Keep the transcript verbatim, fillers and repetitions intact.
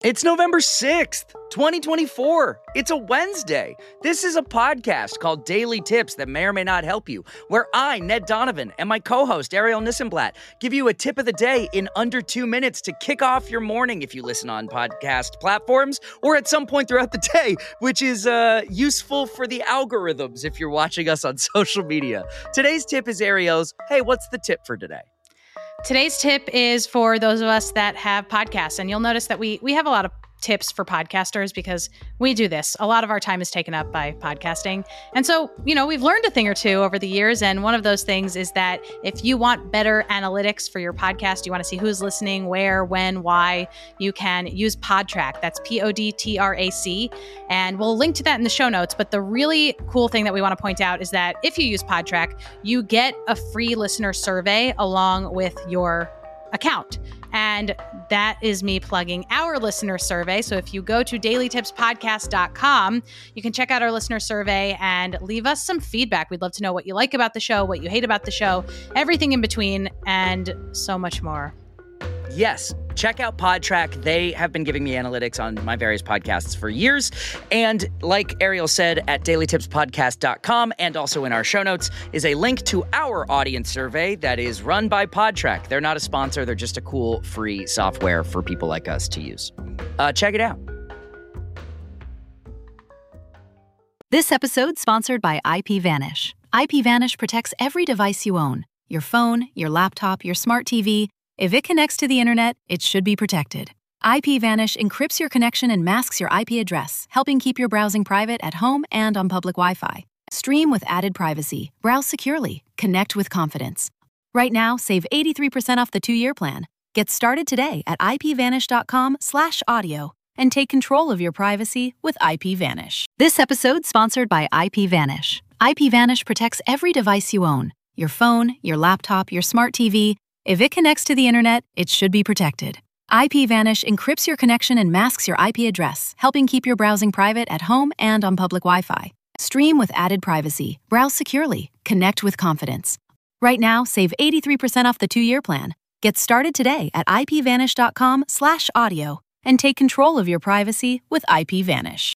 It's November sixth, twenty twenty-four. It's a Wednesday. This is a podcast called Daily Tips that may or may not help you, where I, Ned Donovan, and my co-host, Ariel Nissenblatt, give you a tip of the day in under two minutes to kick off your morning if you listen on podcast platforms or at some point throughout the day, which is uh, useful for the algorithms if you're watching us on social media. Today's tip is Ariel's, hey, what's the tip for today? Today's tip is for those of us that have podcasts, and you'll notice that we we have a lot of tips for podcasters because we do this. A lot of our time is taken up by podcasting. And so, you know, we've learned a thing or two over the years. And one of those things is that if you want better analytics for your podcast, you want to see who's listening, where, when, why, you can use Podtrac. That's P O D T R A C. And we'll link to that in the show notes. But the really cool thing that we want to point out is that if you use Podtrac, you get a free listener survey along with your account. And that is me plugging our listener survey. So if you go to daily tips podcast dot com, you can check out our listener survey and leave us some feedback. We'd love to know what you like about the show, what you hate about the show, everything in between, and so much more. Yes, check out Podtrac. They have been giving me analytics on my various podcasts for years. And like Ariel said, at daily tips podcast dot com and also in our show notes is a link to our audience survey that is run by Podtrac. They're not a sponsor. They're just a cool free software for people like us to use. Uh, check it out. This episode sponsored by IPVanish. IPVanish protects every device you own. Your phone, your laptop, your smart T V. If it connects to the internet, it should be protected. IPVanish encrypts your connection and masks your I P address, helping keep your browsing private at home and on public Wi-Fi. Stream with added privacy, browse securely, connect with confidence. Right now, save eighty-three percent off the two-year plan. Get started today at ipvanish.com slash audio and take control of your privacy with IPVanish. This episode sponsored by IPVanish. IPVanish protects every device you own. Your phone, your laptop, your smart T V. If it connects to the internet, it should be protected. IPVanish encrypts your connection and masks your I P address, helping keep your browsing private at home and on public Wi-Fi. Stream with added privacy, browse securely, connect with confidence. Right now, save eighty-three percent off the two-year plan. Get started today at ipvanish.com slash audio and take control of your privacy with IPVanish.